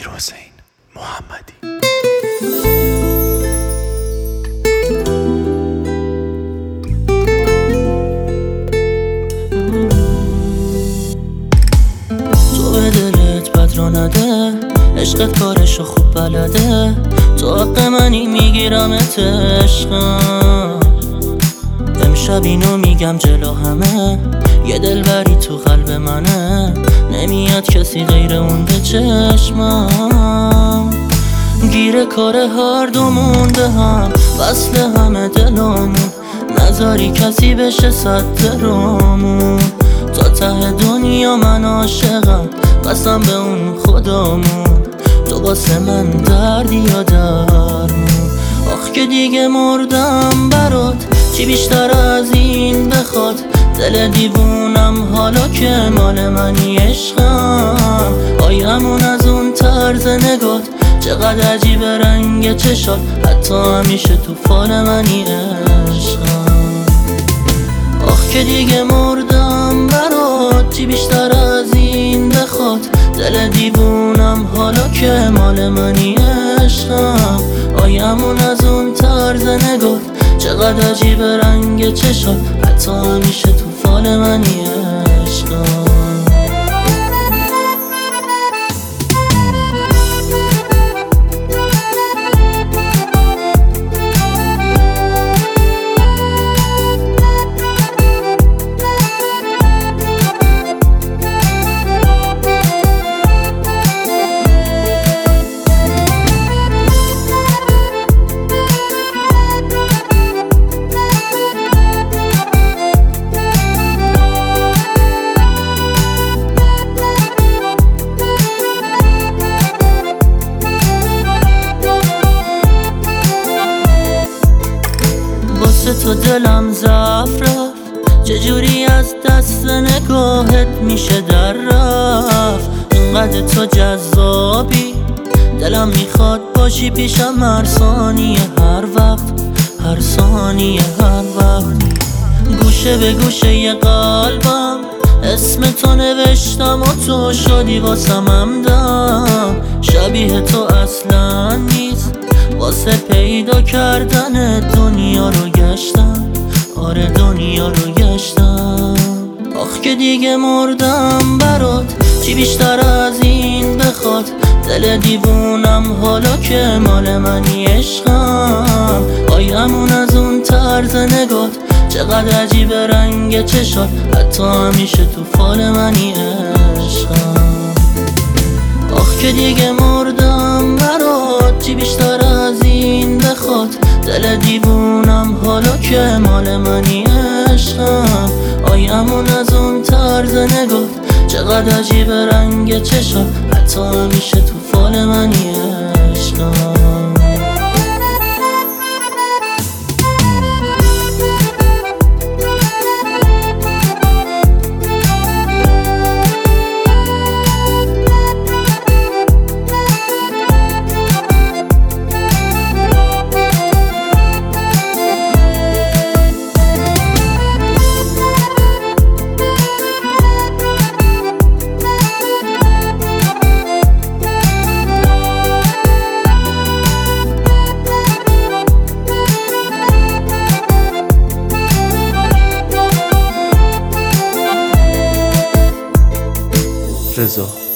حسین محمدی. تو به دلت بد رو نده، عشقت کارشو خوب بلده. تو حق منی میگیرمت عشقم. امشب اینو میگم جلو همه، یه دلبری تو قلب منه. نمیاد کسی غیر اون به چشمم. گیر کار هر دومون به هم، وصل همه دلمون. نذاری کسی بشه صد رومون. تا ته دنیا من عاشقم، قسم به اون خدامون. تو واسه من دردی یا درمون. آخ که دیگه مردم برات، چی بیشتر از این بخواد. دل دیوونم حالا که مال منی عشقم. آیمون از اون طرز نگات، چقدر عجیب رنگ چشات. حتی همیشه تو فال منی عشقم. آخ که دیگه مردم برات، چی بیشتر از این بخواد. دل دیوونم حالا که مال منی عشقم. آیمون از اون طرز نگات، چقدر عجیب رنگ چشات. حتی همیشه تو فال منی عشقم. تو دلم ضعف رفت، چجوری از دست نگاهت میشه در رفت. اینقدر تو جذابی، دلم میخواد باشی پیشم هر ثانیه هر وقت. هر ثانیه هر وقت. گوشه به گوشه یه قلبم، اسم تو نوشتم و تو شدی واسم همدم. شبیه تو اصلا نیست، واسه پیدا کردن دنیا رو گشتم. آره دنیا رو گشتم. آخ که دیگه مردم برات، چی بیشتر از این بخواد. دل دیوونم حالا که مال منی عشقم. آیمون از اون طرز نگات، چقدر عجیب رنگ چشات. حتی همیشه تو فال منی عشقم. آخ که دیگه مردم برات، چی بیشتر از این بخواد. دل دیوونم حالا که مال منی عشقم. آیمون از اون طرز نگات، چقدر عجیب رنگ چشات. حتی همیشه تو فال منی عشقم. رضا